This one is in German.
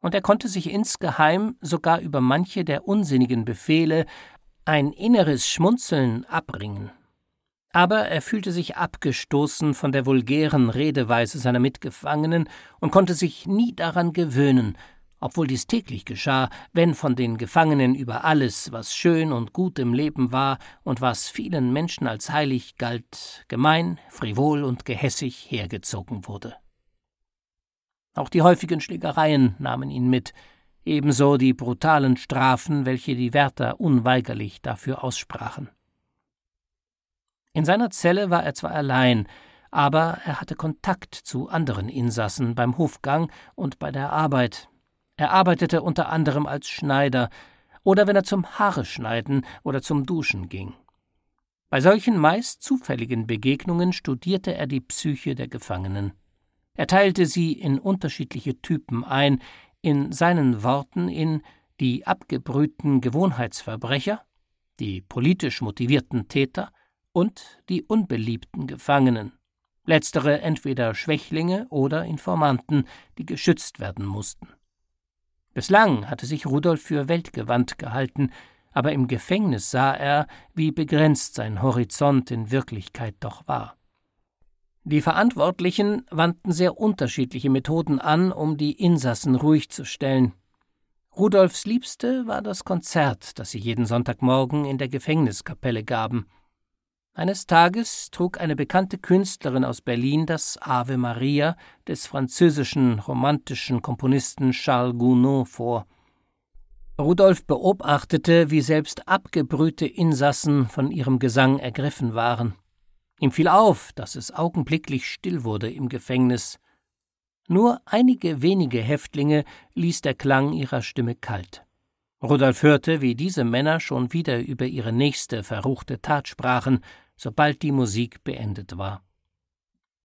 und er konnte sich insgeheim sogar über manche der unsinnigen Befehle ein inneres Schmunzeln abringen. Aber er fühlte sich abgestoßen von der vulgären Redeweise seiner Mitgefangenen und konnte sich nie daran gewöhnen, obwohl dies täglich geschah, wenn von den Gefangenen über alles, was schön und gut im Leben war und was vielen Menschen als heilig galt, gemein, frivol und gehässig hergezogen wurde. Auch die häufigen Schlägereien nahmen ihn mit, ebenso die brutalen Strafen, welche die Wärter unweigerlich dafür aussprachen. In seiner Zelle war er zwar allein, aber er hatte Kontakt zu anderen Insassen beim Hofgang und bei der Arbeit. Er arbeitete unter anderem als Schneider oder wenn er zum Haareschneiden oder zum Duschen ging. Bei solchen meist zufälligen Begegnungen studierte er die Psyche der Gefangenen. Er teilte sie in unterschiedliche Typen ein, in seinen Worten in die abgebrühten Gewohnheitsverbrecher, die politisch motivierten Täter und die unbeliebten Gefangenen, letztere entweder Schwächlinge oder Informanten, die geschützt werden mussten. Bislang hatte sich Rudolf für weltgewandt gehalten, aber im Gefängnis sah er, wie begrenzt sein Horizont in Wirklichkeit doch war. Die Verantwortlichen wandten sehr unterschiedliche Methoden an, um die Insassen ruhig zu stellen. Rudolfs Liebste war das Konzert, das sie jeden Sonntagmorgen in der Gefängniskapelle gaben. Eines Tages trug eine bekannte Künstlerin aus Berlin das Ave Maria des französischen romantischen Komponisten Charles Gounod vor. Rudolf beobachtete, wie selbst abgebrühte Insassen von ihrem Gesang ergriffen waren. Ihm fiel auf, dass es augenblicklich still wurde im Gefängnis. Nur einige wenige Häftlinge ließ der Klang ihrer Stimme kalt. Rudolf hörte, wie diese Männer schon wieder über ihre nächste verruchte Tat sprachen, sobald die Musik beendet war.